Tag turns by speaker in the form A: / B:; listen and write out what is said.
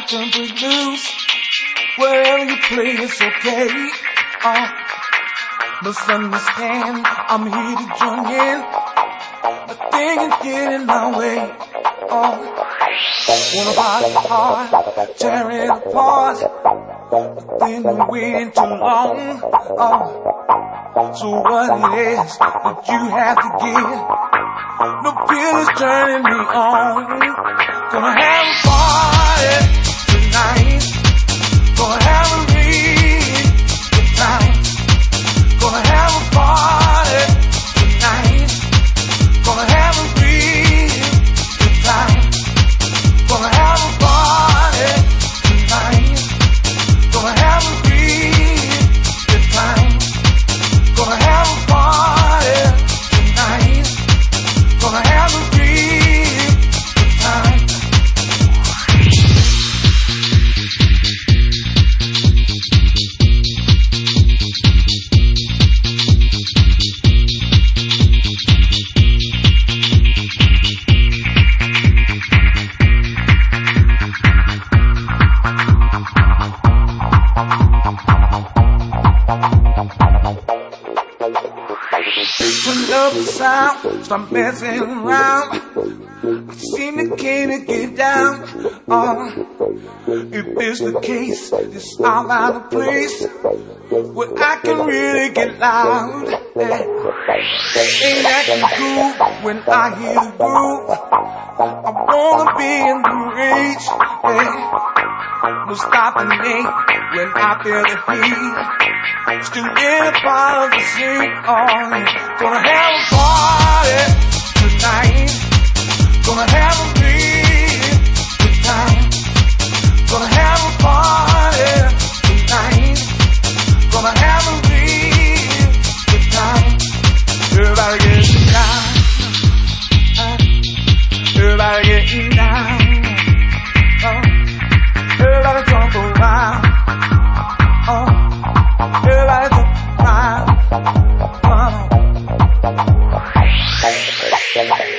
A: can break loose. Wherever you play, it's okay. Misunderstand, I'm here to join in. Nothing can get in my way. Wanna body hard, tear it apart. But then you're waiting too long. So what it is that you have to give? No pill is turning me on. Gonna have a party tonight. Gonna have a real good time. Gonna have a party tonight. Gonna have a real good time. Gonna have a party tonight. Gonna have a real good time. Gonna have a party tonight. Gonna have a real good time. Turn up the sound, start messing around. I seem to can't get down. If it's the case, it's all out of place where I can really get loud. Ain't acting cool when I hear the groove. I wanna be in the rage. No stopping me when I feel the heat. Still in a part of the scene. Gonna have a party tonight. Gonna have a real good time. Gonna have a party tonight. Gonna have a real good time. Everybody getting down. Everybody getting down. Everybody jump around. Everybody jump around.